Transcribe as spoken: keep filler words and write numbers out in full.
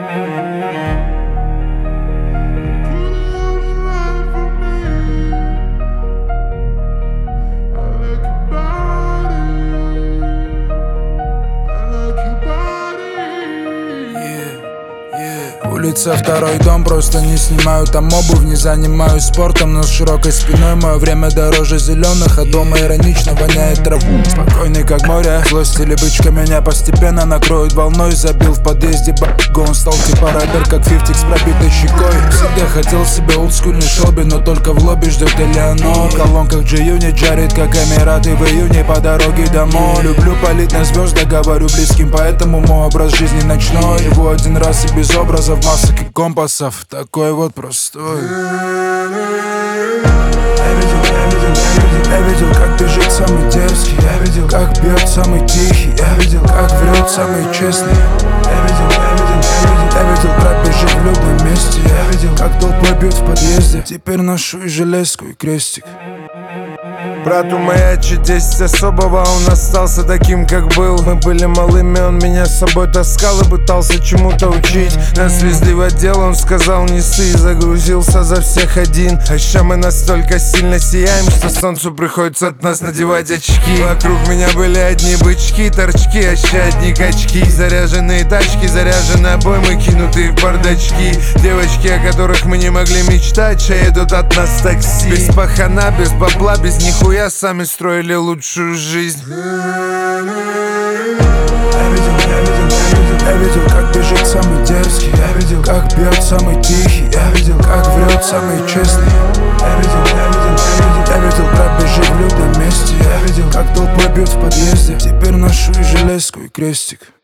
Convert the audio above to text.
Улица, второй дом, просто не снимаю там обувь. Не занимаюсь спортом, но с широкой спиной. Мое время дороже зеленых, а дома иронично воняет траву. Спокойный как море, злость или бычка меня постепенно накроет волной. Забил в подъезде б***ку, он стал типа рэпер, как фифтик с пробитой щекой. Всегда хотел себе олдскульный шоби, но только в лобби ждет Элеонор. В колонках G-Unit жарит, как Эмираты в июне по дороге домой. Люблю палить на звезды, говорю близким, поэтому мой образ жизни ночной. Его один раз и без образов, масок и компасов, такой вот простой. Я видел, я видел, я видел, я видел, как бежит самый дерзкий. Я видел, как бьет самый тихий. Я видел, как врет самый честный. Я видел, я видел, я видел, я видел, пробежит в любом месте. Я видел, как толпой бьет в подъезде. Теперь ношу и железку, и крестик. Брату маячит десять особого, он остался таким, как был. Мы были малыми, он меня с собой таскал и пытался чему-то учить. Нас везли в отдел, он сказал не ссы, и загрузился за всех один. А еще мы настолько сильно сияем, что солнцу приходится от нас надевать очки. Вокруг меня были одни бычки, торчки, а еще одни качки. Заряженные тачки, заряженные обоймы, кинутые в бардачки. Девочки, о которых мы не могли мечтать, что едут от нас в такси. Без пахана, без бабла, без нихуя, сами строили лучшую жизнь. Я видел, я видел, я видел, я видел, как бежит самый дерзкий. Я видел, как бьет самый тихий. Я видел, как врет самый честный. Я видел, я видел, я видел, я видел, пробежит в любом месте. Я видел, как толпой бьет в подъезде. Теперь ношу и железку, и крестик.